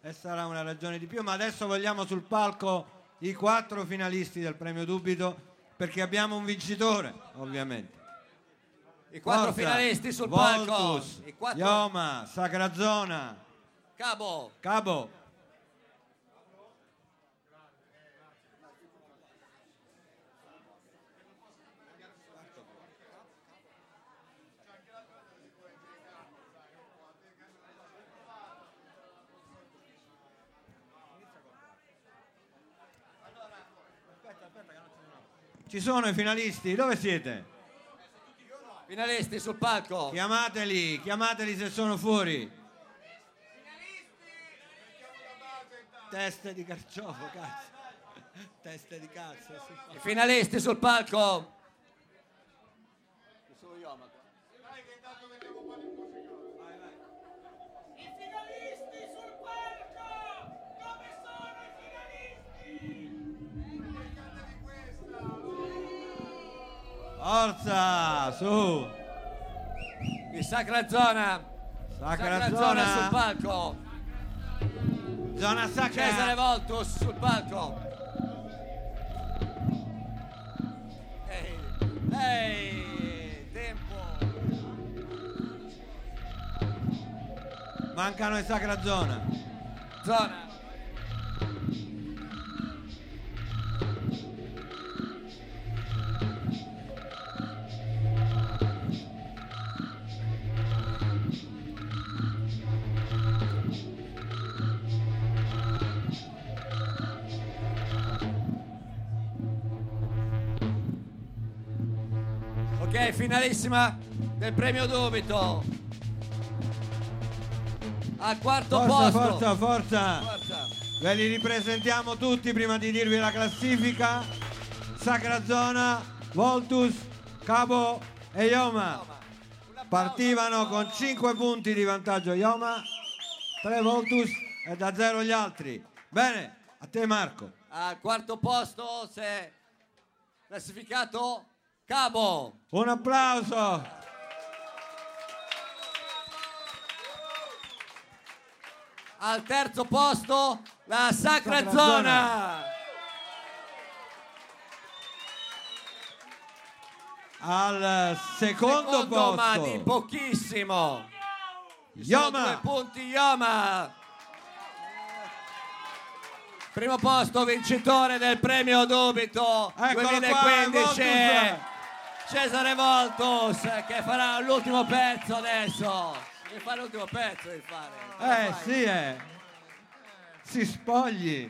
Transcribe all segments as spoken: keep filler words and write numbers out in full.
e sarà una ragione di più, ma adesso vogliamo sul palco i quattro finalisti del premio Dubito, perché abbiamo un vincitore, ovviamente. I quattro Forza, finalisti sul Voltus, palco. I quattro... Ioma, Sacra Zona, Cabo. Cabo. Ci sono i finalisti? Dove siete? Finalisti sul palco. Chiamateli, chiamateli se sono fuori. Teste di carciofo, cazzo. Teste di cazzo. I finalisti sul palco. I finalisti sul palco! Dove sono i finalisti? Forza, su. Il Sacra Zona. Sacra, Sacra Zona. Zona sul palco. Zona Sacra. Cesare Voltus sul palco. Ehi, ehi, tempo. Mancano i Sacra Zona. Zona. Ok, finalissima del premio Dubito. Al quarto Forza, posto. forza, forza. Forza. Ve li ripresentiamo tutti prima di dirvi la classifica. Sacra Zona, Voltus, Cabo e Ioma. Partivano con cinque punti di vantaggio Ioma, tre Voltus e da zero gli altri. Bene, a te Marco. Al quarto posto si è classificato Cabo. Un applauso. Al terzo posto la Sacra, Sacra Zona. Zona. Al secondo, Secondo, posto ma di pochissimo. Ioma. Sono due punti Ioma. Primo posto vincitore del premio Dubito Eccolo duemilaquindici. qua, Cesare Voltus, che farà l'ultimo pezzo adesso. Deve fare l'ultimo pezzo, devi fare. Eh sì, eh. Si spogli.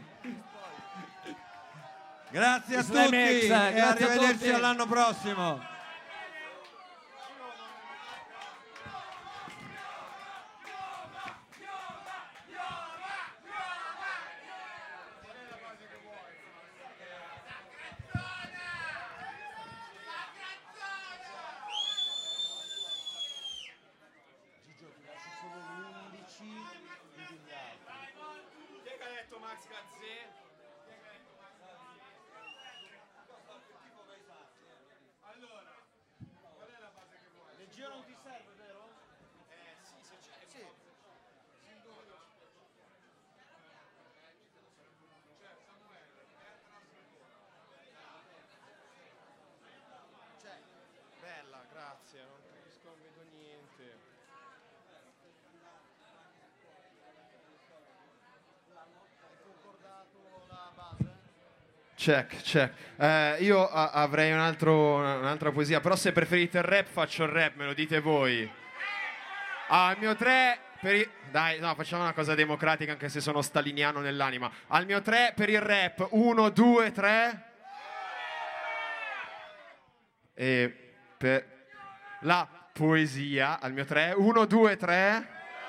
Grazie a Slam tutti X, e grazie a arrivederci tutti. all'anno prossimo. Bella, grazie, non capisco, non vedo niente. Check, check. Eh, io a- avrei un altro, un'altra poesia, però se preferite il rap faccio il rap, me lo dite voi. Al mio tre per il... Dai, no, facciamo una cosa democratica anche se sono staliniano nell'anima. Al mio tre per il rap, uno, due, tre. E per la poesia, al mio tre, uno, due, tre.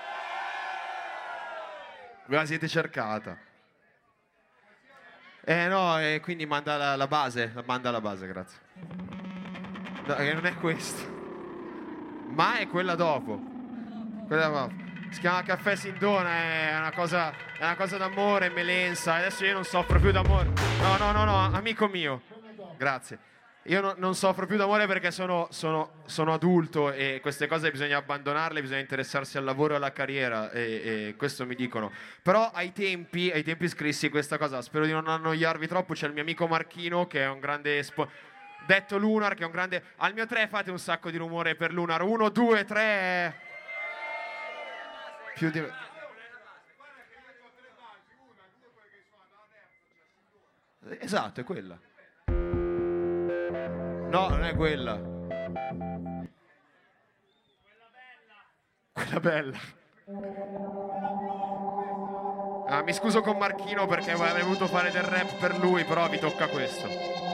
Ve la siete cercata. Eh no, e quindi manda la, la base, manda la base, grazie. No, che non è questa, ma è quella dopo. Quella dopo. Si chiama Caffè Sindona, è una cosa, è una cosa d'amore, melensa. Adesso io non soffro più d'amore. No, no, no, no, amico mio. Grazie. Io no, non soffro più d'amore perché sono, sono, sono adulto e queste cose bisogna abbandonarle, bisogna interessarsi al lavoro e alla carriera e, e questo mi dicono. Però ai tempi, ai tempi scrissi questa cosa, spero di non annoiarvi troppo, c'è il mio amico Marchino che è un grande... Espo- detto Lunar, che è un grande... Al mio tre fate un sacco di rumore per Lunar. Uno, due, tre... Più di... Esatto, è quella. No, non è quella. Quella bella. Ah, mi scuso con Marchino perché avrei voluto fare del rap per lui, però vi tocca questo.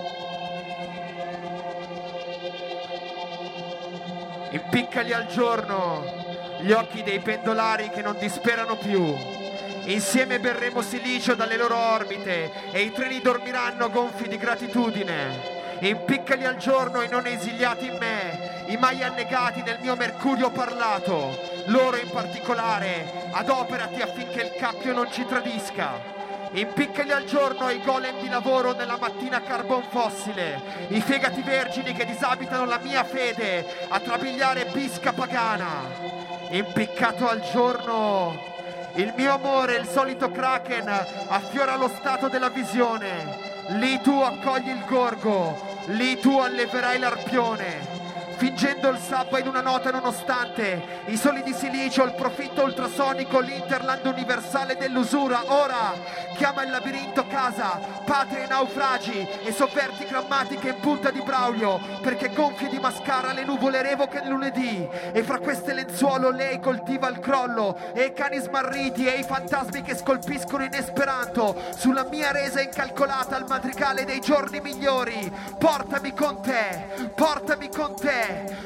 Impiccali al giorno gli occhi dei pendolari che non disperano più. Insieme berremo silicio dalle loro orbite e i treni dormiranno gonfi di gratitudine. Impiccali al giorno i non esiliati in me, i mai annegati nel mio mercurio parlato. Loro in particolare, adoperati affinché il cappio non ci tradisca. Impiccali al giorno i golem di lavoro nella mattina carbon fossile, i fegati vergini che disabitano la mia fede a trabigliare bisca pagana. Impiccato al giorno il mio amore, il solito kraken, affiora lo stato della visione. Lì tu accogli il gorgo, lì tu alleverai l'arpione. Fingendo il sabba in una nota nonostante i soli di silicio, il profitto ultrasonico, l'interland universale dell'usura. Ora chiama il labirinto casa, patria e naufragi e sovverti grammatiche in punta di Braulio, perché gonfie di mascara le nuvole revoche il lunedì e fra queste lenzuolo lei coltiva il crollo e i cani smarriti e i fantasmi che scolpiscono in esperanto sulla mia resa incalcolata al madrigale dei giorni migliori. Portami con te, portami con te,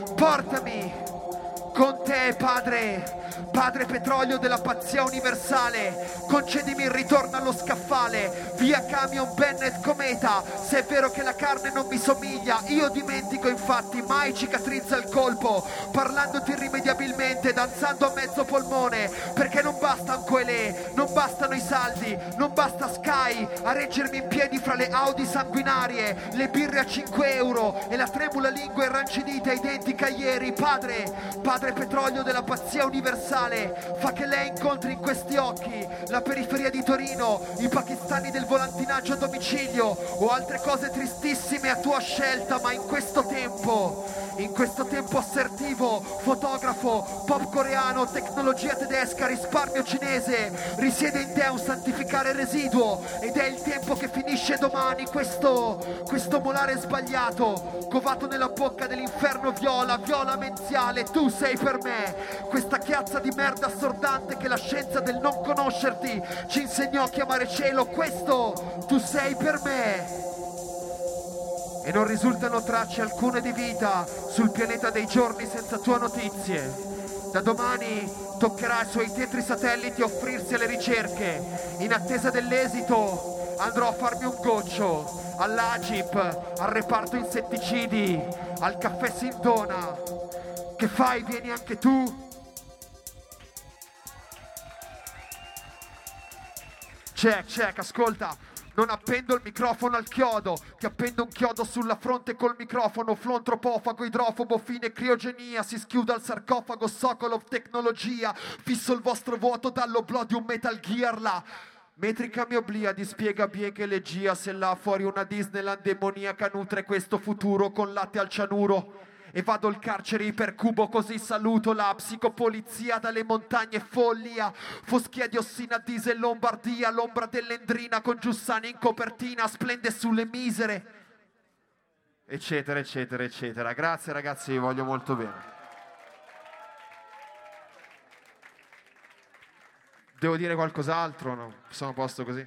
portami con te, padre, padre petrolio della pazzia universale. Concedimi il ritorno allo scaffale, via camion Bennett cometa. Se è vero che la carne non mi somiglia, io dimentico infatti, mai cicatrizza il colpo, parlandoti irrimediabilmente, danzando a mezzo polmone, perché non basta un coelè, non bastano i saldi, non basta Sky a reggermi in piedi fra le Audi sanguinarie, le birre a cinque euro e la tremula lingua irrancidita identica a ieri. Padre, padre petrolio della pazzia universale, fa che lei incontri in questi occhi la periferia di Torino, i pakistani del volantinaggio a domicilio o altre cose tristissime a tua scelta, ma in questo tempo, in questo tempo assertivo, fotografo, pop coreano, tecnologia tedesca, risparmio cinese, risiede in te un santificare residuo ed è il tempo che finisce domani. Questo, questo molare sbagliato, covato nella bocca dell'inferno viola, viola menziale, tu sei per me questa chiazza di merda assordante che la scienza del non conoscerti ci insegnò a chiamare cielo. Questo tu sei per me. E non risultano tracce alcune di vita sul pianeta dei giorni senza tue notizie. Da domani toccherà ai suoi tetri satelliti offrirsi alle ricerche. In attesa dell'esito andrò a farmi un goccio all'Agip, al reparto insetticidi, al caffè Sindona. Che fai? Vieni anche tu? Check, check, ascolta. Non appendo il microfono al chiodo, ti appendo un chiodo sulla fronte col microfono. Flontropofago, idrofobo, fine criogenia. Si schiuda il sarcofago, Sokolov, tecnologia. Fisso il vostro vuoto dall'oblò di un Metal Gear. La metrica mi obblia, dispiega biega elegia. Se là fuori una Disneyland demoniaca nutre questo futuro con latte al cianuro. E vado al carcere ipercubo, così saluto la psicopolizia dalle montagne follia. Foschia di Ossina, diesel, Lombardia, l'ombra dell'Endrina con Giussani in copertina splende sulle misere. Eccetera, eccetera, eccetera. Grazie ragazzi, vi voglio molto bene. Devo dire qualcos'altro? No? Sono a posto così?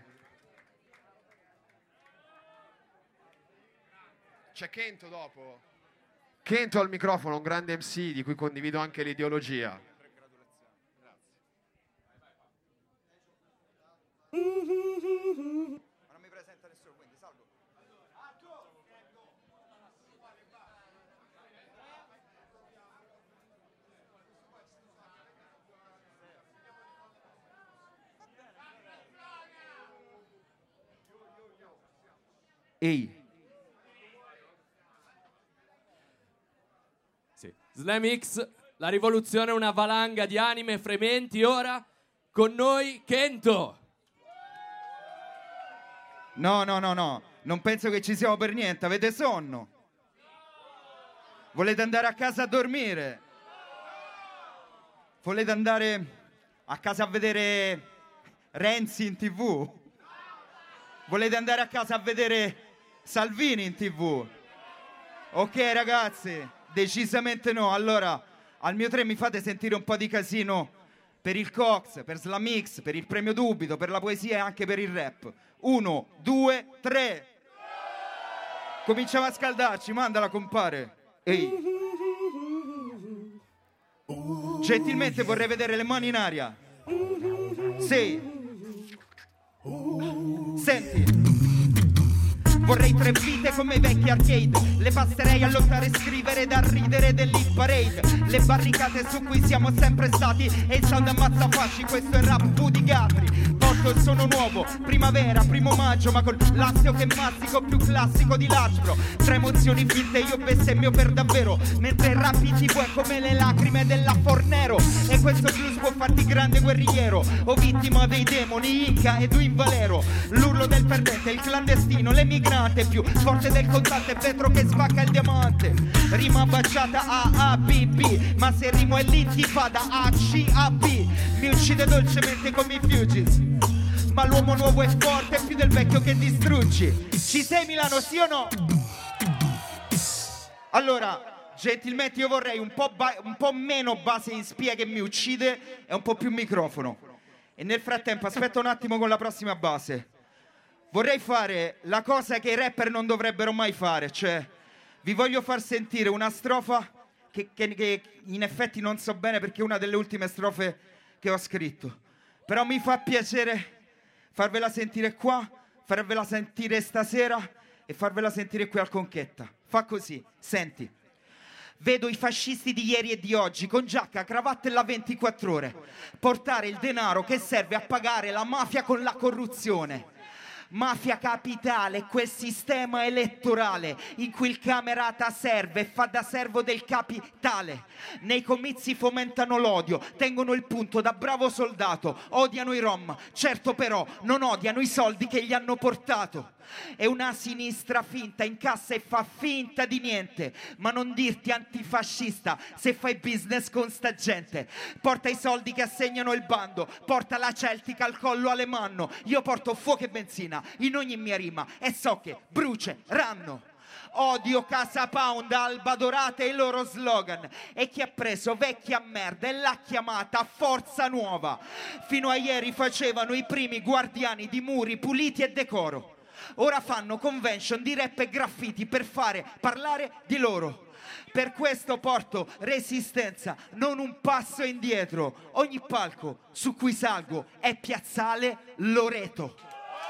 C'è Kento dopo? Kento al microfono, un grande M C di cui condivido anche l'ideologia. Ma non mi presenta nessuno, quindi salvo. Ehi, Slam X, la rivoluzione è una valanga di anime frementi. Ora con noi Kento. No, no, no, no, non penso che ci siamo per niente, avete sonno? Volete andare a casa a dormire? Volete andare a casa a vedere Renzi in tv? Volete andare a casa a vedere Salvini in tv? Ok ragazzi, decisamente no. Allora, al mio tre mi fate sentire un po' di casino per il Cox, per Slam X, per il premio Dubito, per la poesia e anche per il rap. Uno, due, tre. Cominciamo a scaldarci, mandala compare. Ehi. Gentilmente vorrei vedere le mani in aria. Sì. Senti. Vorrei tre vite come i vecchi arcade. Le passerei a lottare e scrivere da ridere dell'hit parade. Le barricate su cui siamo sempre stati e il sound ammazza fasci, questo è rap Woody Guthrie. Porto il suono nuovo, primavera, primo maggio, ma col lassio che mazzico più classico di Lacbro. Tre emozioni finte, io bestemmio per davvero, mentre il rap in tv è come le lacrime della Fornero. E questo blues può farti grande guerrigliero o vittima dei demoni, Inca e Duin Valero. L'urlo del perdente, il clandestino, l'emigrante più forte del contante, vetro che spacca il diamante. Rima baciata A A B B, ma se rimo è l'intifada A C A B. Mi uccide dolcemente come i Fugees, ma l'uomo nuovo è forte più del vecchio che distruggi. Ci sei Milano, sì o no? Allora, gentilmente io vorrei un po', ba- un po' meno base in spia che mi uccide e un po' più microfono. E nel frattempo aspetta un attimo con la prossima base. Vorrei fare la cosa che i rapper non dovrebbero mai fare, cioè vi voglio far sentire una strofa che, che, che in effetti non so bene perché è una delle ultime strofe che ho scritto, però mi fa piacere farvela sentire qua, farvela sentire stasera e farvela sentire qui al Conchetta. Fa così, senti. Vedo i fascisti di ieri e di oggi con giacca, cravatta e la ventiquattro ore portare il denaro che serve a pagare la mafia con la corruzione. Mafia capitale, quel sistema elettorale in cui il camerata serve e fa da servo del capitale. Nei comizi fomentano l'odio, tengono il punto da bravo soldato, odiano i rom, certo però non odiano i soldi che gli hanno portato. È una sinistra finta, incassa e fa finta di niente, ma non dirti antifascista se fai business con sta gente. Porta i soldi che assegnano il bando, porta la Celtica al collo Alemanno. Io porto fuoco e benzina in ogni mia rima e so che bruceranno. Odio Casa Pound, Alba Dorata e i loro slogan. E chi ha preso vecchia merda e l'ha chiamata Forza Nuova. Fino a ieri facevano i primi guardiani di muri puliti e decoro. Ora fanno convention di rap e graffiti per fare parlare di loro. Per questo porto resistenza, non un passo indietro. Ogni palco su cui salgo è Piazzale Loreto.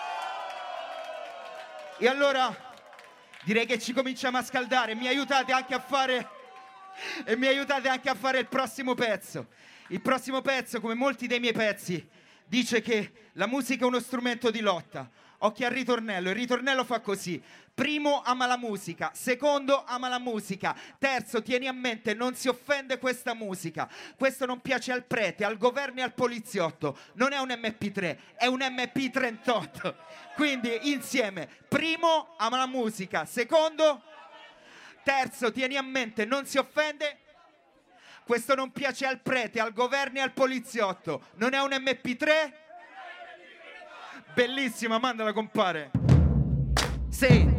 E allora direi che ci cominciamo a scaldare. Mi aiutate anche a fare e mi aiutate anche a fare il prossimo pezzo. Il prossimo pezzo, come molti dei miei pezzi, dice che la musica è uno strumento di lotta. Occhi al ritornello, il ritornello fa così. Primo, ama la musica. Secondo, ama la musica. Terzo, tieni a mente, non si offende questa musica. Questo non piace al prete, al governo e al poliziotto. Non è un emme pi tre, è un emme pi trentotto. Quindi, insieme. Primo, ama la musica. Secondo, terzo, tieni a mente, non si offende. Questo non piace al prete, al governo e al poliziotto. Non è un emme pi tre. Bellissima, mandala compare. Sì.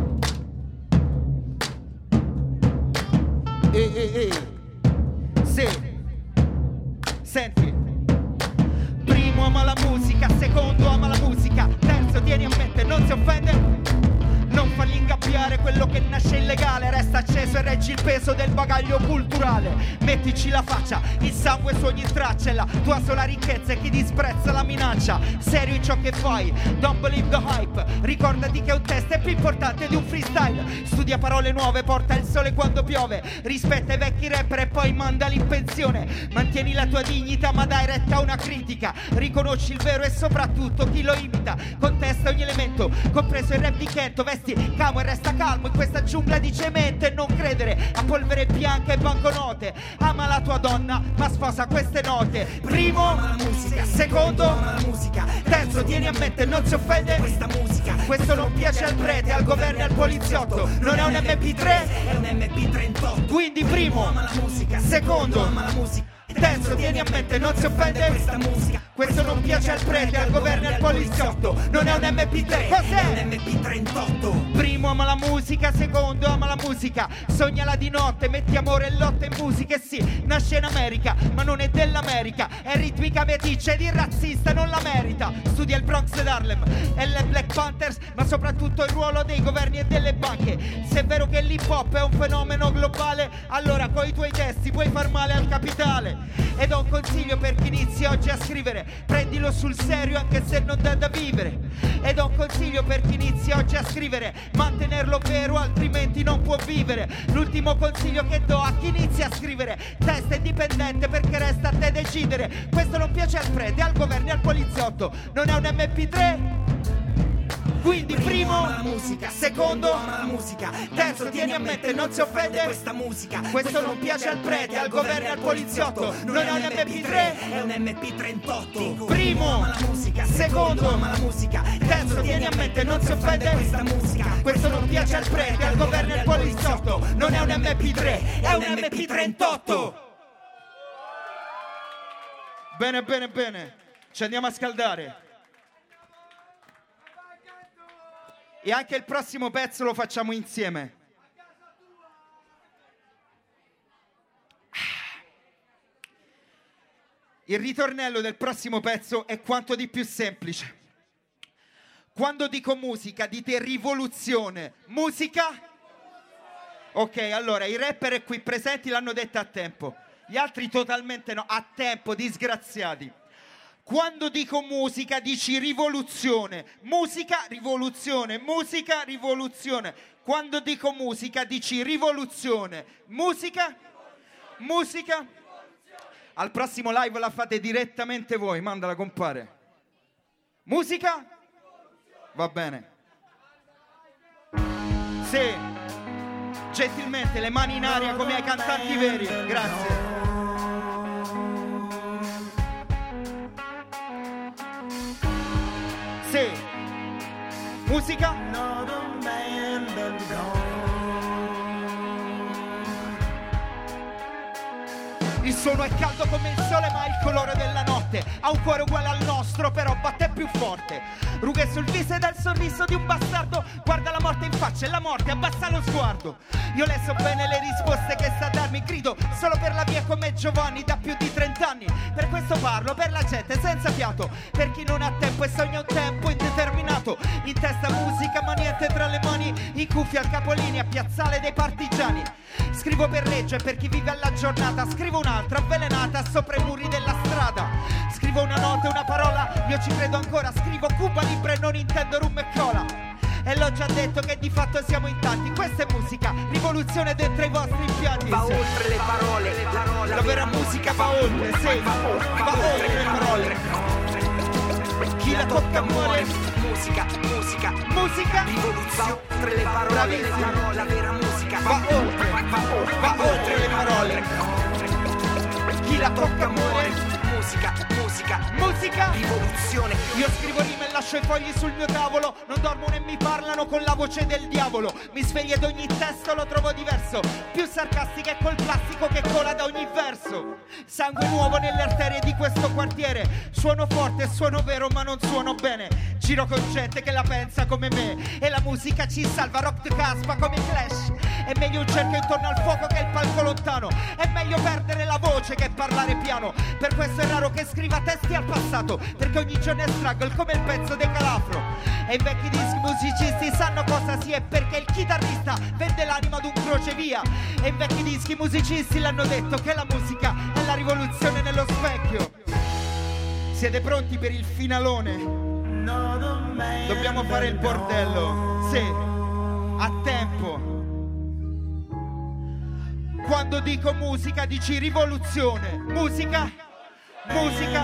E, e, e. Sì. Senti. Primo ama la musica, secondo ama la musica, terzo tieni a mente, non si offende. Non fargli ingabbiare quello che nasce illegale. Resta acceso e reggi il peso del bagaglio culturale. Mettici la faccia, il sangue su ogni traccia. E la tua sola ricchezza è chi disprezza la minaccia. Serio in ciò che fai, don't believe the hype. Ricordati che un test è più importante di un freestyle. Studia parole nuove, porta il sole quando piove. Rispetta i vecchi rapper e poi mandali in pensione. Mantieni la tua dignità ma dai retta a una critica. Riconosci il vero e soprattutto chi lo imita. Contesta ogni elemento, compreso il rap di Kento. Vesti camo e resta calmo in questa giungla di semplicemente non credere a polvere bianca e banconote. Ama la tua donna ma sposa queste note. Primo, la musica. Secondo, la musica. Terzo, tieni a mente, non si offende questa musica. Questo non piace al prete, al governo e al poliziotto. Non è un emme pi tre, è un emme pi trentotto. Quindi primo, la musica. Secondo, la musica. Terzo, tieni a mente, non si offende questa musica. Questo non piace al prete, al governo e al poliziotto. Non è un emme pi tre, cos'è? È un emme pi trentotto. Primo, ama la musica. Secondo, ama la musica. Sognala di notte, metti amore e lotta in musica. E sì, nasce in America, ma non è dell'America. È ritmica meticcia ed il razzista non la merita. Studia il Bronx ed Harlem e le Black Panthers, ma soprattutto il ruolo dei governi e delle banche. Se è vero che l'hip hop è un fenomeno globale, allora coi tuoi testi puoi far male al capitale. Ed ho un consiglio per chi inizia oggi a scrivere: prendilo sul serio anche se non dà da vivere. Ed ho un consiglio per chi inizia oggi a scrivere: mantenerlo vero altrimenti non può vivere. L'ultimo consiglio che do a chi inizia a scrivere: testa indipendente perché resta a te decidere. Questo non piace al prete, al governo e al poliziotto. Non è un emme pi tre? Quindi primo, la musica. Secondo, la musica. Terzo, tieni a mente, non si offende questa musica. Questo non piace al prete, al governo e al poliziotto. Non è un emme pi tre, è un emme pi trentotto. Primo, la musica. Secondo, la musica. Terzo, tieni a mente, non si offende questa musica. Questo non piace al prete, al governo e al poliziotto. Non è un emme pi tre, è un emme pi trentotto. Bene, bene, bene. Ci andiamo a scaldare. E anche il prossimo pezzo lo facciamo insieme. Il ritornello del prossimo pezzo è quanto di più semplice. Quando dico musica, dite rivoluzione. Musica? Ok, allora i rapper qui presenti l'hanno detta a tempo. Gli altri totalmente no. A tempo, disgraziati. Quando dico musica dici rivoluzione, musica, rivoluzione, musica, rivoluzione. Quando dico musica dici rivoluzione, musica, musica. Al prossimo live la fate direttamente voi, mandala compare. Musica? Va bene. Sì, gentilmente le mani in aria come ai cantanti veri, grazie. Sì. Musica? Il suono è caldo come il sole ma ha il colore della notte. Ha un cuore uguale al nostro però batte più forte. Rughe sul viso ed è il sorriso di un bastardo. Guarda la morte in faccia e la morte abbassa lo sguardo. Io le so bene le risposte che sa darmi. Grido solo per la via come Giovanni da più di trent'anni. Per questo parlo per la gente senza fiato. Per chi non ha tempo e sogna un tempo indeterminato. In testa musica ma niente tra le mani. I cuffie al capolinea, piazzale dei partigiani. Scrivo per legge per chi vive alla giornata. Scrivo un'altra avvelenata sopra i muri della strada. Scrivo una nota, una parola, io ci credo ancora. Scrivo Cuba Libre e non intendo rum e cola. E l'ho già detto che di fatto siamo in tanti. Questa è musica, rivoluzione dentro i vostri impianti. Va oltre le parole, le parole. La vera musica va oltre, sì, va, va oltre le parole. Chi la tocca muore. Musica, musica, musica. Rivoluzione oltre le parole, le parole. La vera musica va oltre, va, va oltre le parole. Chi la tocca muore. Musica, musica, musica, rivoluzione. Io scrivo rime e lascio i fogli sul mio tavolo. Non dormo né mi parlano con la voce del diavolo. Mi sveglio ed ogni testo lo trovo diverso. Più sarcastica e col plastico che cola da ogni verso. Sangue nuovo nelle arterie di questo quartiere. Suono forte e suono vero ma non suono bene. Giro con gente che la pensa come me. E la musica ci salva, rock the caspa come Clash. È meglio un cerchio intorno al fuoco che il palco lontano. È meglio perdere la voce che parlare piano. Per questo è raro che scriva testi al passato, perché ogni giorno è struggle come il pezzo del Calafro. E i vecchi dischi musicisti sanno cosa sia, perché il chitarrista vende l'anima ad un crocevia. E i vecchi dischi musicisti l'hanno detto che la musica è la rivoluzione nello specchio. Siete pronti per il finalone? Dobbiamo fare il bordello. Sì, a tempo. Quando dico musica dici rivoluzione. Musica, musica.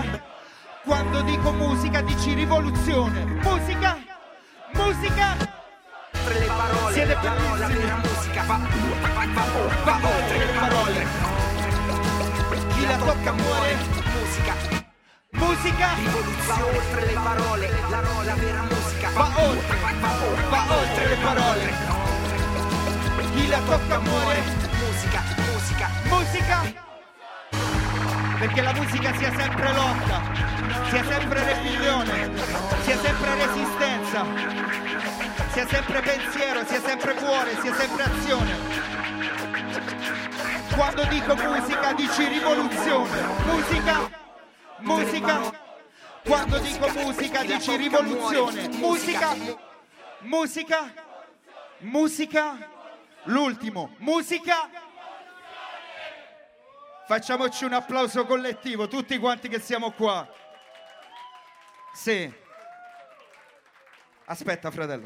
Quando dico musica dici rivoluzione. Musica, musica. oltre le parole. Siete la, la vera musica va, va, va, va, va oltre le parole. Chi la tocca muore. Musica, Musica rivoluzione va oltre le parole. La, la vera musica va oltre, va, va, va, va oltre le parole. Chi la tocca muore. Musica, musica, Musica. Perché la musica sia sempre lotta, sia sempre ribellione, sia sempre resistenza, sia sempre pensiero, sia sempre cuore, sia sempre azione. Quando dico musica dici rivoluzione. Musica, musica. Quando dico musica dici rivoluzione. Musica, musica, musica. L'ultimo, musica. Facciamoci un applauso collettivo, tutti quanti che siamo qua. Sì. Aspetta, fratello.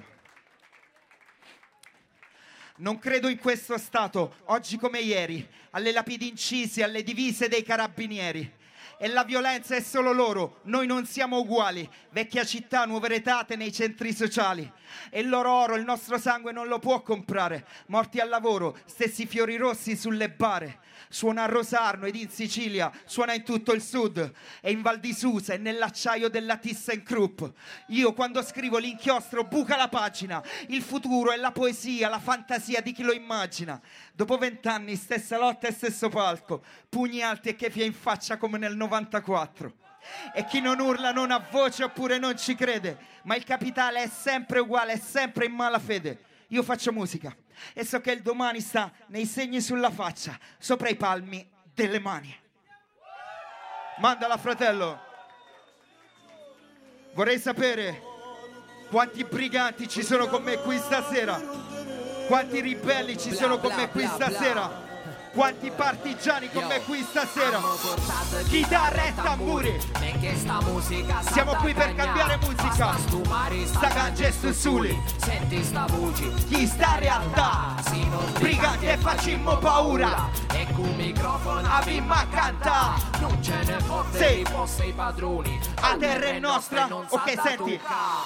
Non credo in questo Stato, oggi come ieri, alle lapidi incisi, alle divise dei carabinieri. E la violenza è solo loro, noi non siamo uguali. Vecchia città, nuove retate nei centri sociali. E il loro oro, il nostro sangue non lo può comprare. Morti al lavoro, stessi fiori rossi sulle bare. Suona a Rosarno ed in Sicilia, suona in tutto il sud. E in Val di Susa e nell'acciaio della ThyssenKrupp. Io quando scrivo l'inchiostro buca la pagina. Il futuro è la poesia, la fantasia di chi lo immagina. Dopo vent'anni, stessa lotta e stesso palco. Pugni alti e chefie in faccia come nel novantaquattro. E chi non urla non ha voce oppure non ci crede. Ma il capitale è sempre uguale, è sempre in malafede. Io faccio musica e so che il domani sta nei segni sulla faccia, sopra i palmi delle mani. Mandala, fratello. Vorrei sapere quanti briganti ci sono con me qui stasera, quanti ribelli ci sono con me qui stasera, quanti partigiani con me qui stasera. Chitarra e tamburi. Siamo qui per cambiare musica. Sta ganja e sussuli. Senti sta voce. Chi sta in realtà. Briganti e facimmo paura. E con microfono avimmo a cantare. Non ce ne fotte Sì. i vostri padroni. A terra è nostra. Ok, senti.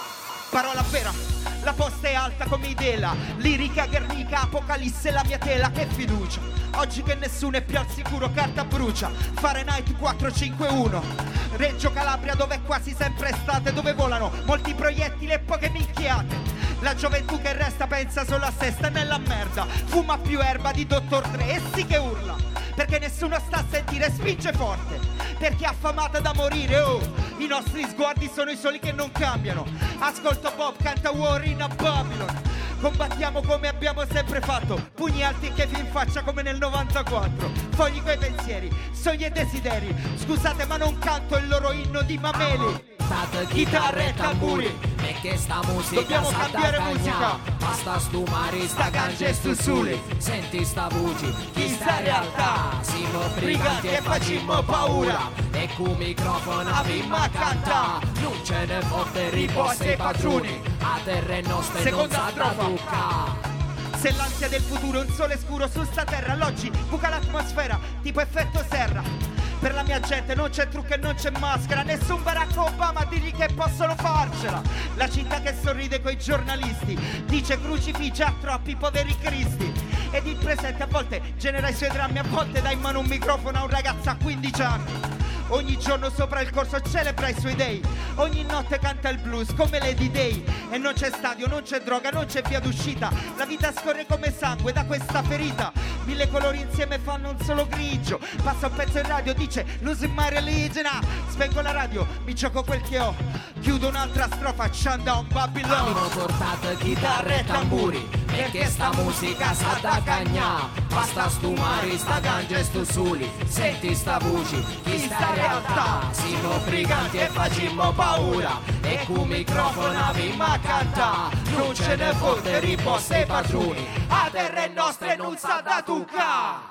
Parola vera, la posta è alta come Idela. Lirica, Guernica, Apocalisse, la mia tela, che fiducia. Oggi che nessuno è più al sicuro, carta brucia. Fahrenheit quattrocentocinquantuno. Reggio Calabria dove è quasi sempre estate, dove volano molti proiettili e poche minchiate. La gioventù che resta pensa solo a sé, sta nella merda. Fuma più erba di Dottor Dre e sì che urla. Perché nessuno sta a sentire, spinge forte. Perché è affamata da morire, oh. I nostri sguardi sono i soli che non cambiano. Ascolto Bob, canta War in a Babylon. Combattiamo come abbiamo sempre fatto. Pugni alti e chefi in faccia come nel novantaquattro. Fogli coi pensieri, sogni e desideri. Scusate ma non canto il loro inno di Mameli. Chitarra e tamburi. E che sta musica Dobbiamo sa cambiare da musica. cagnà. Basta stumare sta ganja e sussuli. Senti sta voce. Chi sta in realtà. Siamo briganti e facimmo paura. E con microfono avimmo a cantare. Non ce ne fotte riposte i padroni. A terra è nostra e non Seconda sa da strofa. toccare. Se l'ansia del futuro è un sole scuro su sta terra, l'oggi buca l'atmosfera, tipo effetto serra. Per la mia gente non c'è trucco e non c'è maschera. Nessun Barack Obama a dirgli che possono farcela. La città che sorride coi giornalisti dice crucifigge a troppi poveri cristi. Ed il presente a volte genera i suoi drammi. A volte dà in mano un microfono a un ragazzo a quindici anni. Ogni giorno sopra il corso celebra i suoi dei. Ogni notte canta il blues come Lady Day. E non c'è stadio, non c'è droga, non c'è via d'uscita. La vita scorre come sangue da questa ferita. Mille colori insieme fanno un solo grigio. Passa un pezzo in radio, dice losing my religion. Ah, spengo la radio, mi gioco quel che ho. Chiudo un'altra strofa, Shutdown Babylon. Abbiamo portato chitarre e tamburi. Perché sta musica sa da cagnà. Basta stumare sta ganja e stu suli. Senti sta voce, chi sta in realtà. Siamo briganti e facimmo paura. E con microfono avimmo a cantare. Non ce ne fotte riposte i padroni. A terra è nostra e non sa da toccare.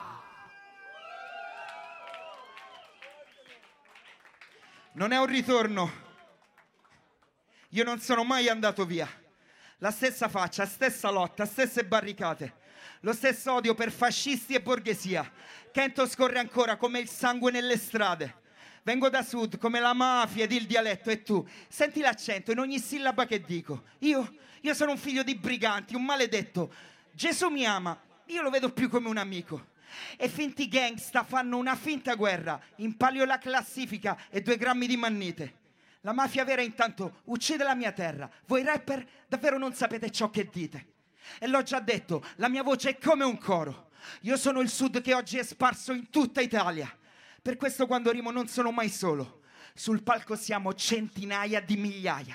Non è un ritorno. Io non sono mai andato via. La stessa faccia, stessa lotta, stesse barricate. Lo stesso odio per fascisti e borghesia. Kento scorre ancora come il sangue nelle strade. Vengo da sud come la mafia ed il dialetto e tu senti l'accento in ogni sillaba che dico. Io, io sono un figlio di briganti, un maledetto. Gesù mi ama, io lo vedo più come un amico. E finti gangsta fanno una finta guerra, impalio la classifica e due grammi di mannite. La mafia vera intanto uccide la mia terra. Voi rapper davvero non sapete ciò che dite. E l'ho già detto, la mia voce è come un coro. Io sono il sud che oggi è sparso in tutta Italia. Per questo quando rimo non sono mai solo. Sul palco siamo centinaia di migliaia.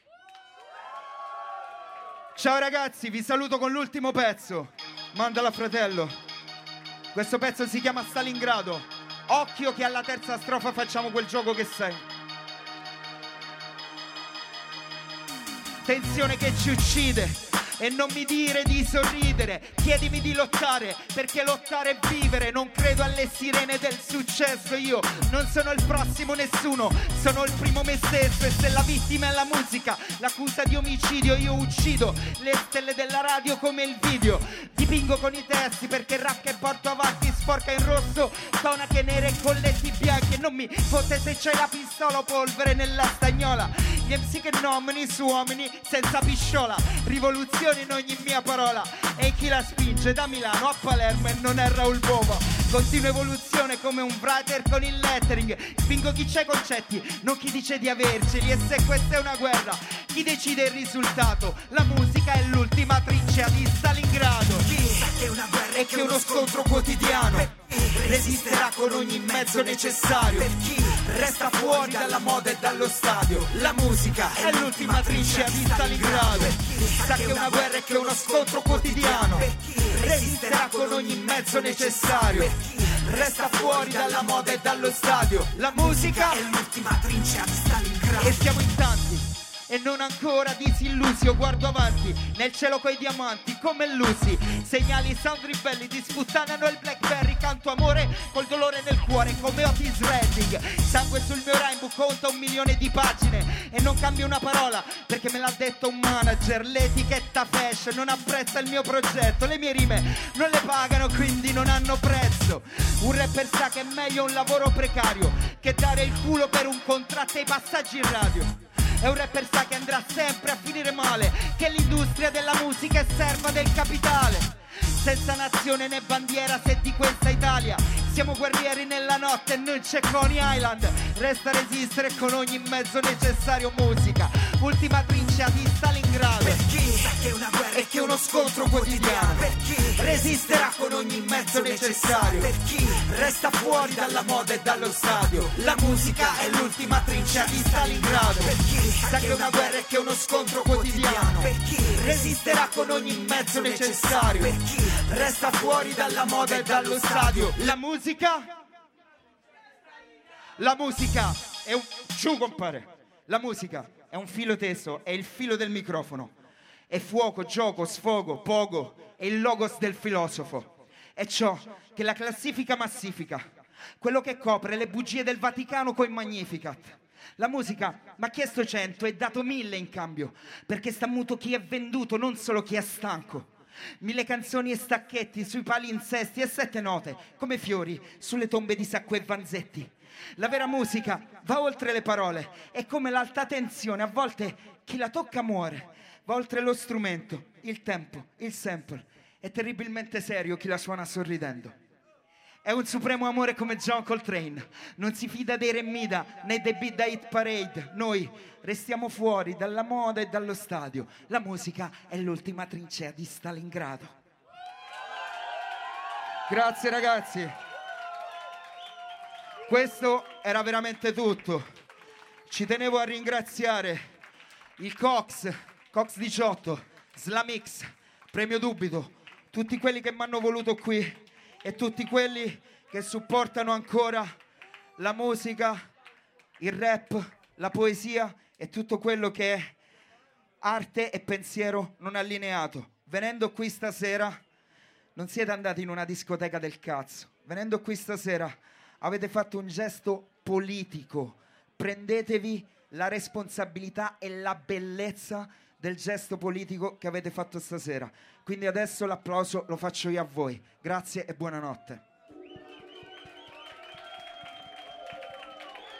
Ciao ragazzi, vi saluto con l'ultimo pezzo. Mandala fratello. Questo pezzo si chiama Stalingrado. Occhio che alla terza strofa facciamo quel gioco che sei. Tensione che ci uccide. E non mi dire di sorridere, chiedimi di lottare, perché lottare è vivere. Non credo alle sirene del successo, io non sono il prossimo nessuno, sono il primo me stesso. E se la vittima è la musica, l'accusa di omicidio, io uccido le stelle della radio come il video. Dipingo con i testi perché il rap che porto avanti sporca in rosso, tonache nere e colletti bianchi. E non mi fotte se c'hai la pistola o polvere nella stagnola. Gli M C che nomini su uomini senza pisciola. Rivoluzione in ogni mia parola. E chi la spinge da Milano a Palermo e non è Raul Bova. Continua evoluzione come un writer con il lettering. Spingo chi c'ha i concetti, non chi dice di averceli. E se questa è una guerra, chi decide il risultato? La musica è l'ultima trincea di Stalingrado. Chi sa che una guerra è che uno scontro quotidiano. Resisterà con ogni mezzo necessario. Per chi resta fuori dalla moda e dallo stadio. La musica è l'ultima trincea di Stalingrado. Per chi sa che una guerra è che uno scontro quotidiano. Per chi resisterà con ogni mezzo necessario. Per chi resta fuori dalla moda e dallo stadio. La musica è l'ultima trincea di Stalingrado. E siamo in tanti e non ancora disillusi. Io guardo avanti nel cielo coi diamanti come Lucy. Segnali sound ribelli di sputtanano il Blackberry. Canto amore col dolore nel cuore come Otis Redding. Sangue sul mio rhymebook conta un milione di pagine e non cambio una parola perché me l'ha detto un manager. L'etichetta fashion non apprezza il mio progetto. Le mie rime non le pagano quindi non hanno prezzo. Un rapper sa che è meglio un lavoro precario che dare il culo per un contratto e i passaggi in radio. E un rapper sa che andrà sempre a finire male, che l'industria della musica è serva del capitale. Senza nazione né bandiera se di questa Italia siamo guerrieri nella notte e non c'è Coney Island. Resta resistere con ogni mezzo necessario. Musica, ultima trincea di Stalingrado. Per chi sa che una guerra è che uno scontro quotidiano. Per chi resisterà con ogni mezzo necessario. Per chi resta fuori dalla moda e dallo stadio. La musica è l'ultima trincea di Stalingrado. Per chi sa che una guerra è che uno scontro quotidiano. Per chi resisterà con ogni mezzo necessario. Per chi resta fuori dalla moda e dallo stadio. La musica La musica è un... Giù compare. La musica è un filo teso, è il filo del microfono. È fuoco, gioco, sfogo, pogo. È il logos del filosofo. È ciò che la classifica massifica. Quello che copre le bugie del Vaticano coi Magnificat. La musica mi ha chiesto cento e dato mille in cambio, perché sta muto chi è venduto, non solo chi è stanco. Mille canzoni e stacchetti sui palinsesti e sette note come fiori sulle tombe di Sacco e Vanzetti. La vera musica va oltre le parole, è come l'alta tensione, a volte chi la tocca muore. Va oltre lo strumento, il tempo, il sample. È terribilmente serio chi la suona sorridendo. È un supremo amore come John Coltrane. Non si fida dei Remida né dei Beat da Hit Parade. Noi restiamo fuori dalla moda e dallo stadio. La musica è l'ultima trincea di Stalingrado. Grazie ragazzi. Questo era veramente tutto. Ci tenevo a ringraziare il Cox, Cox diciotto, Slamix, Premio Dubito, tutti quelli che mi hanno voluto qui e tutti quelli che supportano ancora la musica, il rap, la poesia e tutto quello che è arte e pensiero non allineato. Venendo qui stasera non siete andati in una discoteca del cazzo. Venendo qui stasera avete fatto un gesto politico. Prendetevi la responsabilità e la bellezza del gesto politico che avete fatto stasera. Quindi adesso l'applauso lo faccio io a voi. Grazie e buonanotte.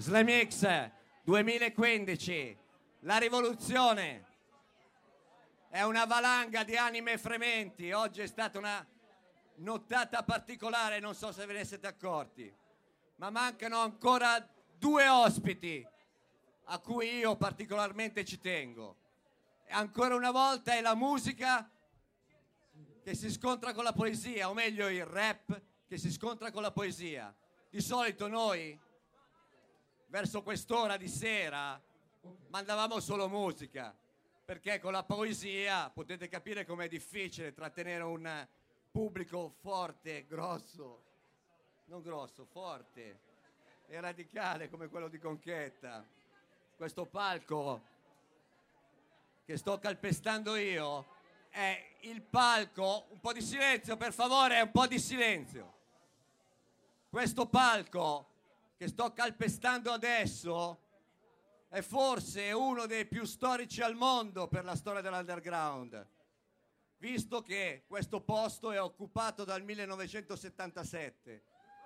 Slam X duemilaquindici, la rivoluzione è una valanga di anime frementi. Oggi è stata una nottata particolare, non so se ve ne siete accorti, ma mancano ancora due ospiti a cui io particolarmente ci tengo. E ancora una volta è la musica che si scontra con la poesia, o meglio il rap che si scontra con la poesia. Di solito noi, verso quest'ora di sera, mandavamo solo musica, perché con la poesia potete capire com'è difficile trattenere un pubblico forte, grosso, non grosso, forte e radicale come quello di Conchetta. Questo palco che sto calpestando io è il palco, un po' di silenzio per favore, un po' di silenzio. Questo palco che sto calpestando adesso è forse uno dei più storici al mondo per la storia dell'underground, visto che questo posto è occupato dal millenovecentosettantasette.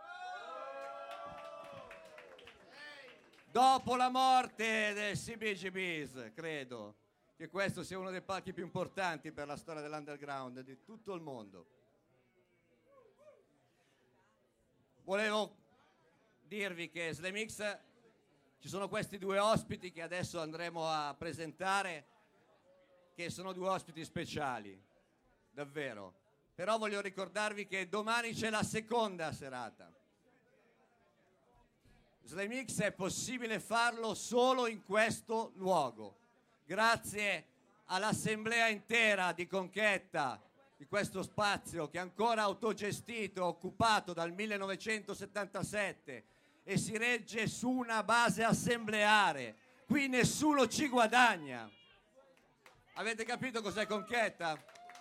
Dopo la morte del C B G B's, credo che questo sia uno dei palchi più importanti per la storia dell'underground di tutto il mondo. Volevo dirvi che Slam X, ci sono questi due ospiti che adesso andremo a presentare, che sono due ospiti speciali, davvero. Però voglio ricordarvi che domani c'è la seconda serata. Slam X è possibile farlo solo in questo luogo, grazie all'assemblea intera di Conchetta, di questo spazio che è ancora autogestito, occupato dal millenovecentosettantasette e si regge su una base assembleare. Qui nessuno ci guadagna. Avete capito cos'è Conchetta?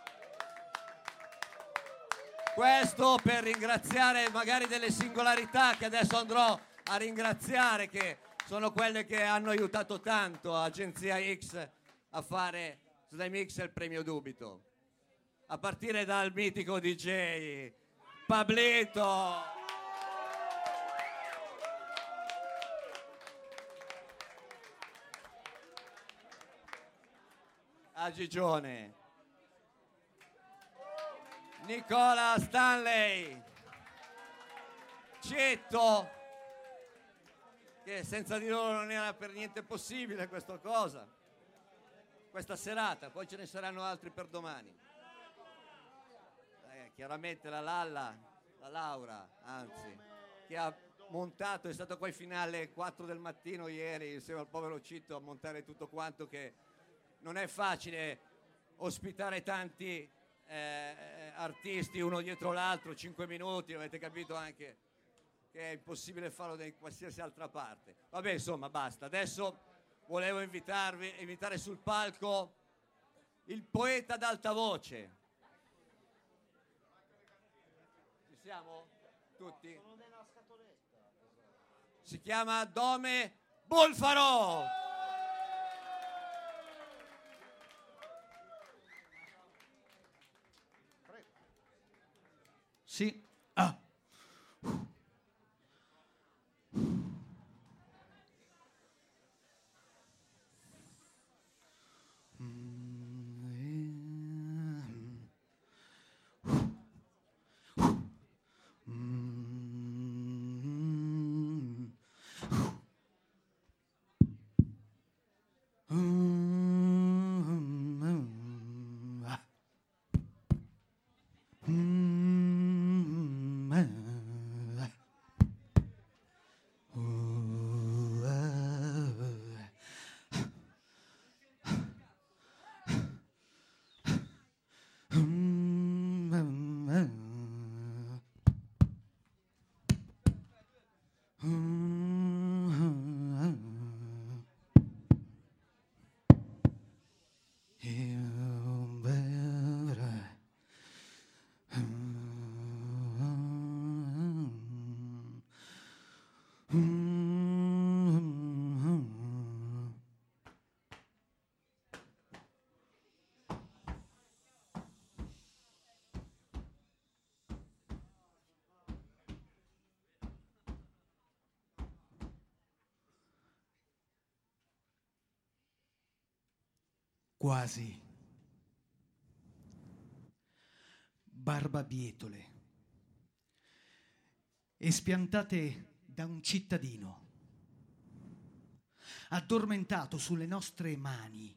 Questo per ringraziare magari delle singolarità che adesso andrò a ringraziare, che sono quelle che hanno aiutato tanto Agenzia X a fare Slam X e il premio Dubito, a partire dal mitico D J Pablito, a Gigione, Nicola Stanley, Cetto, che senza di loro non era per niente possibile questa cosa, questa serata. Poi ce ne saranno altri per domani. Eh, chiaramente la Lalla, la Laura, anzi, che ha montato, è stato qua in finale alle quattro del mattino ieri insieme al povero Citto a montare tutto quanto, che non è facile ospitare tanti eh, artisti uno dietro l'altro, cinque minuti, avete capito anche che è impossibile farlo da qualsiasi altra parte. Vabbè, insomma, basta. Adesso volevo invitarvi, invitare sul palco il poeta ad alta voce. Ci siamo? Tutti? Si chiama Dome Bolfaro! Sì. Ah. quasi. Barbabietole, espiantate da un cittadino, addormentato sulle nostre mani,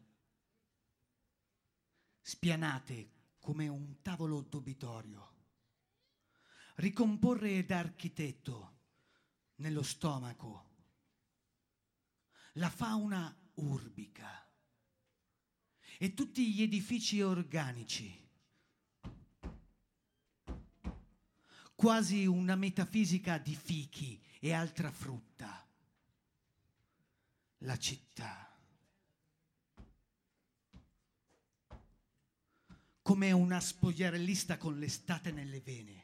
spianate come un tavolo d'obitorio, ricomporre d'architetto nello stomaco la fauna urbica e tutti gli edifici organici, quasi una metafisica di fichi e altra frutta. La città, come una spogliarellista con l'estate nelle vene,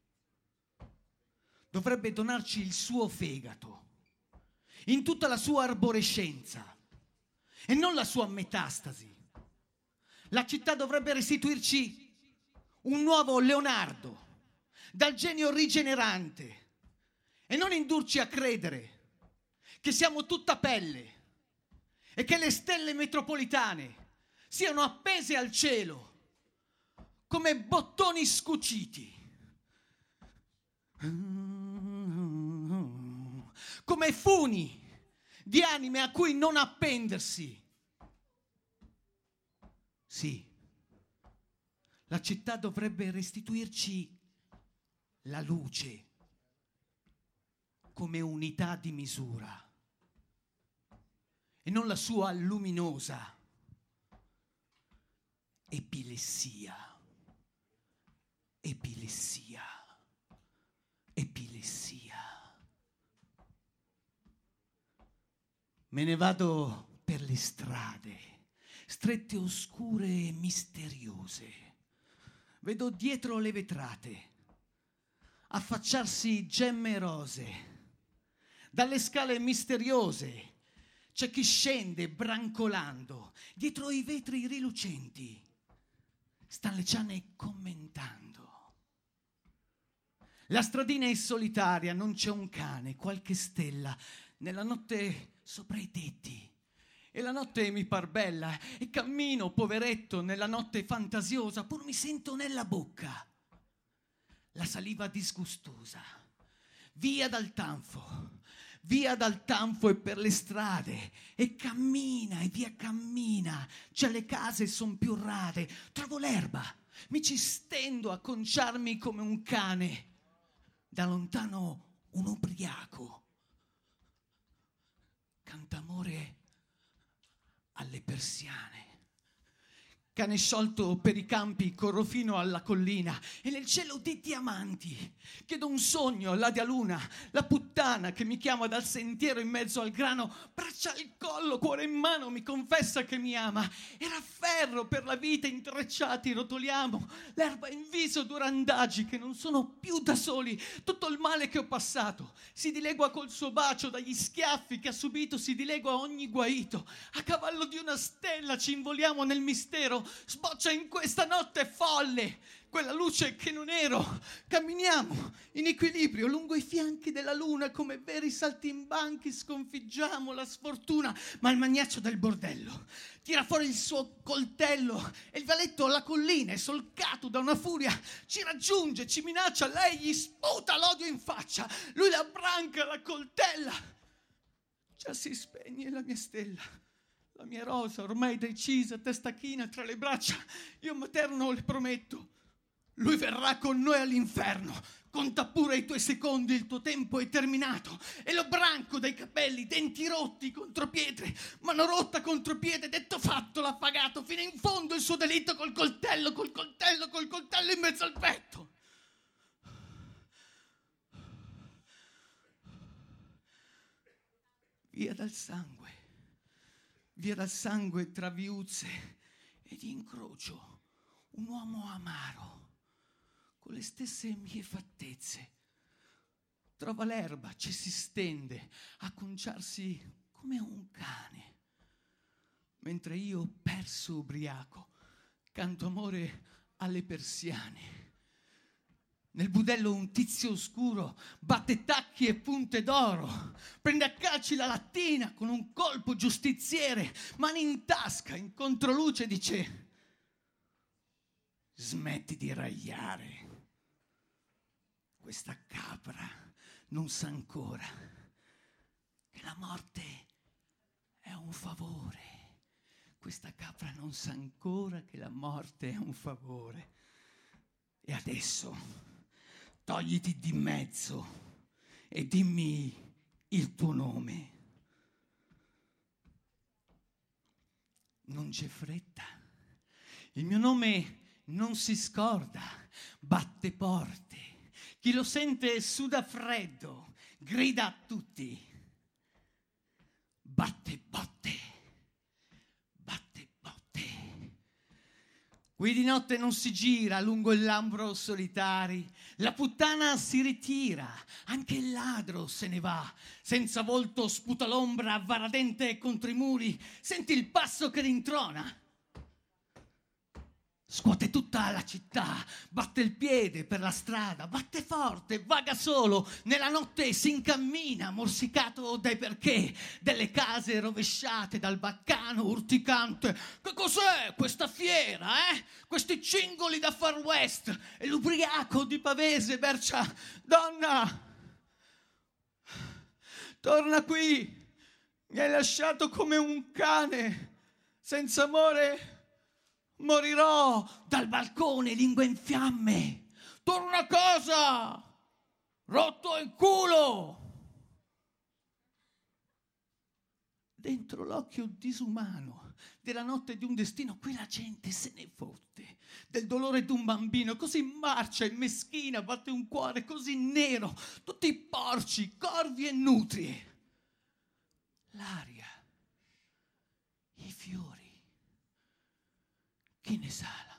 dovrebbe donarci il suo fegato in tutta la sua arborescenza e non la sua metastasi. La città dovrebbe restituirci un nuovo Leonardo dal genio rigenerante e non indurci a credere che siamo tutta pelle e che le stelle metropolitane siano appese al cielo come bottoni scuciti, come funi di anime a cui non appendersi. Sì, la città dovrebbe restituirci la luce come unità di misura e non la sua luminosa epilessia, epilessia, epilessia. Me ne vado per le strade, strette, oscure e misteriose. Vedo dietro le vetrate affacciarsi gemme rose. Dalle scale misteriose c'è chi scende brancolando. Dietro i vetri rilucenti stanno le ciane commentando. La stradina è solitaria, non c'è un cane, qualche stella nella notte sopra i tetti. E la notte mi par bella e cammino, poveretto, nella notte fantasiosa, pur mi sento nella bocca la saliva disgustosa. Via dal tanfo, via dal tanfo e per le strade, e cammina e via cammina, già le case son più rade, trovo l'erba, mi ci stendo a conciarmi come un cane, da lontano un ubriaco canta amore alle persiane. Cane sciolto per i campi, corro fino alla collina e nel cielo dei diamanti chiedo un sogno alla dia luna, la puttana che mi chiama dal sentiero in mezzo al grano, braccia al collo, cuore in mano, mi confessa che mi ama. Era ferro per la vita, intrecciati rotoliamo, l'erba in viso due randagi che non sono più da soli. Tutto il male che ho passato si dilegua col suo bacio, dagli schiaffi che ha subito si dilegua ogni guaito. A cavallo di una stella ci involiamo nel mistero, sboccia in questa notte folle quella luce che non ero. Camminiamo in equilibrio lungo i fianchi della luna, come veri saltimbanchi sconfiggiamo la sfortuna. Ma il magnaccio del bordello tira fuori il suo coltello e il valetto alla collina è solcato da una furia, ci raggiunge, ci minaccia, lei gli sputa l'odio in faccia, lui la branca, la coltella. Già si spegne la mia stella, la mia rosa ormai decisa, testa china tra le braccia. Io materno le prometto, lui verrà con noi all'inferno. Conta pure i tuoi secondi, il tuo tempo è terminato. E lo branco dai capelli, denti rotti contro pietre, mano rotta contro piede, detto fatto, l'ha pagato fino in fondo il suo delitto col coltello, col coltello, col coltello in mezzo al petto. Via dal sangue, via dal sangue tra viuzze ed incrocio un uomo amaro con le stesse mie fattezze. Trova l'erba, ci si stende a conciarsi come un cane, mentre io, perso ubriaco, canto amore alle persiane. Nel budello un tizio oscuro batte tacchi e punte d'oro, prende a calci la lattina con un colpo giustiziere, mani in tasca, in controluce dice: smetti di ragliare, questa capra non sa ancora che la morte è un favore, questa capra non sa ancora che la morte è un favore. E adesso togliti di mezzo e dimmi il tuo nome. Non c'è fretta. Il mio nome non si scorda, batte porte. Chi lo sente suda freddo, grida a tutti. Batte botte, batte botte. Qui di notte non si gira lungo il lambro solitari, la puttana si ritira, anche il ladro se ne va, senza volto sputa l'ombra, varadente contro i muri, senti il passo che rintrona. Scuote tutta la città, batte il piede per la strada, batte forte, vaga solo, nella notte si incammina, morsicato dai perché, delle case rovesciate dal baccano urticante. Che cos'è questa fiera, eh? Questi cingoli da Far West? E l'ubriaco di Pavese bercia: donna, torna qui, mi hai lasciato come un cane, senza amore morirò. Dal balcone, lingua in fiamme: torna a casa, rotto il culo. Dentro l'occhio disumano della notte di un destino, qui la gente se ne fotte del dolore d'un bambino, così marcia e meschina, batte un cuore così nero, tutti porci, corvi e nutrie. L'aria, i fiori, chi ne sala?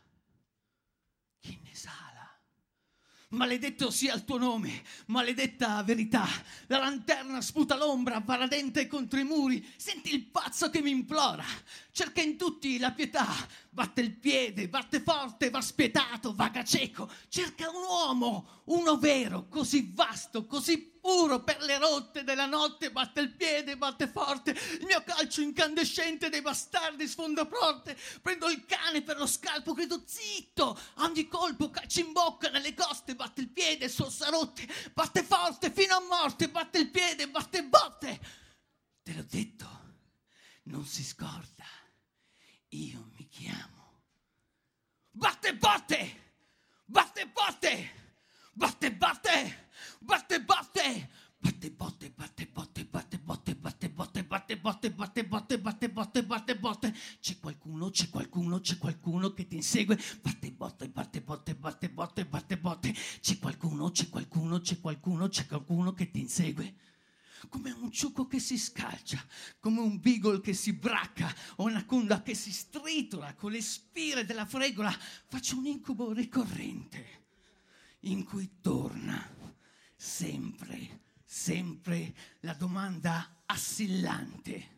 Chi ne sala? Maledetto sia il tuo nome, maledetta verità. La lanterna sputa l'ombra, varadente contro i muri. Senti il pazzo che mi implora. Cerca in tutti la pietà. Batte il piede, batte forte, va spietato, vaga cieco. Cerca un uomo, uno vero, così vasto, così puro per le rotte della notte. Batte il piede, batte forte. Il mio calcio incandescente dei bastardi sfonda porte. Prendo il cane per lo scalpo, grido zitto. A ogni colpo calcio in bocca, nelle coste. Batte il piede, sorsa rotte. Batte forte fino a morte. Batte il piede, batte botte. Te l'ho detto, non si scorda. Io mi chiamo Batte botte! Batte botte! Batte botte! Batte botte! Batte botte, batte botte, batte botte, batte botte, batte botte, batte botte, batte botte, batte botte. C'è qualcuno, c'è qualcuno, c'è qualcuno che ti insegue. Batte botte, batte botte, batte botte, batte botte. C'è qualcuno, c'è qualcuno, c'è qualcuno, c'è qualcuno che ti insegue. Come un ciuco che si scalcia, come un beagle che si bracca, o una conda che si stritola con le spire della fregola. Faccio un incubo ricorrente in cui torna sempre, sempre la domanda assillante.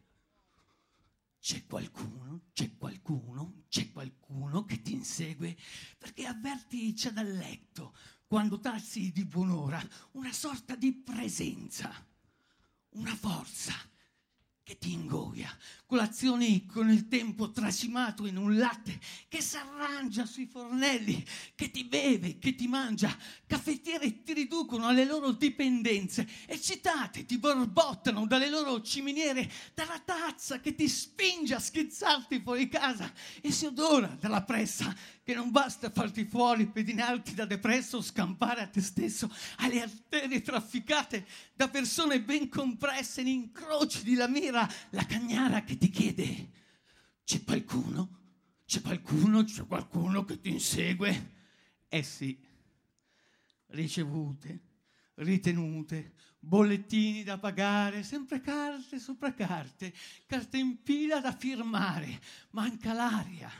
C'è qualcuno, c'è qualcuno, c'è qualcuno che ti insegue, perché avverti già dal letto, quando t'alzi di buon'ora, una sorta di presenza. Una forza che ti ingoia, colazioni con il tempo trasimato in un latte che s'arrangia sui fornelli, che ti beve, che ti mangia, caffettiere ti riducono alle loro dipendenze, eccitate ti borbottano dalle loro ciminiere, dalla tazza che ti spinge a schizzarti fuori casa e si odora dalla pressa che non basta farti fuori, pedinarti da depresso, scampare a te stesso, alle arterie trafficate da persone ben compresse in incroci di lamira, la cagnara che ti chiede: c'è qualcuno? C'è qualcuno? C'è qualcuno che ti insegue? Eh sì, ricevute, ritenute, bollettini da pagare, sempre carte sopra carte, carte in pila da firmare, manca l'aria.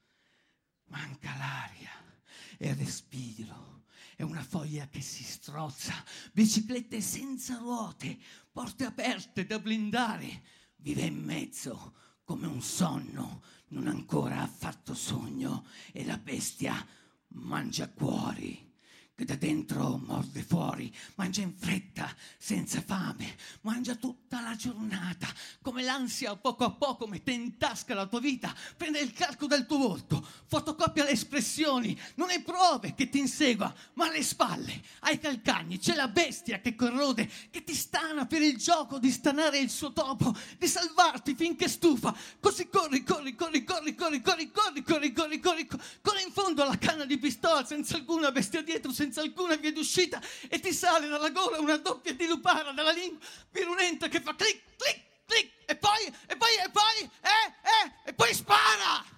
Manca l'aria e il respiro, è una foglia che si strozza, biciclette senza ruote, porte aperte da blindare, vive in mezzo come un sonno, non ancora affatto sogno, e la bestia mangia cuori che da dentro morde fuori, mangia in fretta, senza fame, mangia tutta la giornata, come l'ansia poco a poco mette in tasca la tua vita, prende il calco del tuo volto, fotocopia le espressioni, non hai prove che ti insegua, ma alle spalle, ai calcagni, c'è la bestia che corrode, che ti stana per il gioco di stanare il suo topo, di salvarti finché stufa, così corri, corri, corri, corri, corri, corri, corri, corri, corri, corri, corri in fondo alla canna di pistola, senza alcuna bestia dietro, senza alcuna via d'uscita, e ti sale dalla gola una doppia di lupara, dalla lingua virulenta che fa clic, clic, clic, e poi, e poi, e poi, eh, eh, e poi spara!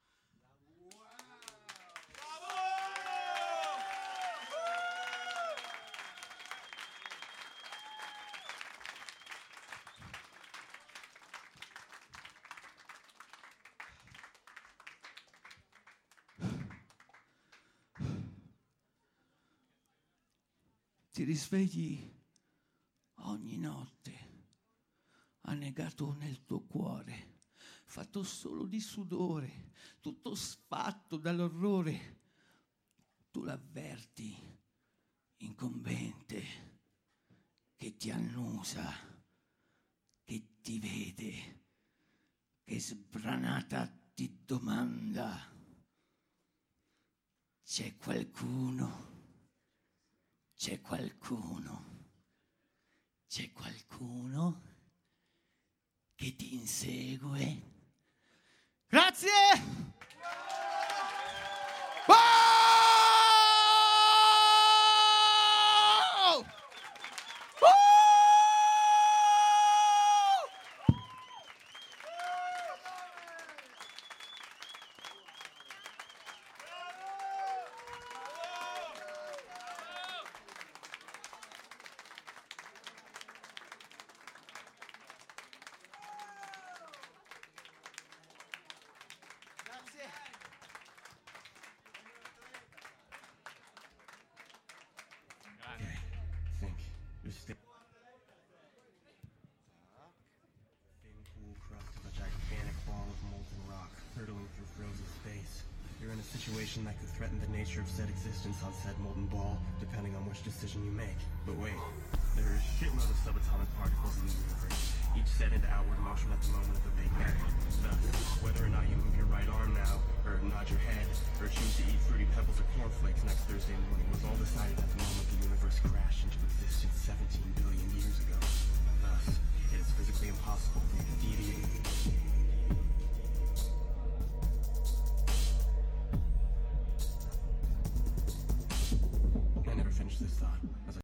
Ti risvegli ogni notte, annegato nel tuo cuore, fatto solo di sudore, tutto sfatto dall'orrore. Tu l'avverti, incombente, che ti annusa, che ti vede, che sbranata ti domanda: c'è qualcuno? C'è qualcuno, c'è qualcuno che ti insegue. Grazie! Wow! Situation that could threaten the nature of said existence on said molten ball, depending on which decision you make. But wait, there are a shitload of subatomic particles in the universe, each set into outward motion at the moment of the Big Bang. Thus, whether or not you move your right arm now, or nod your head, or choose to eat fruity pebbles or cornflakes next Thursday morning was all decided at the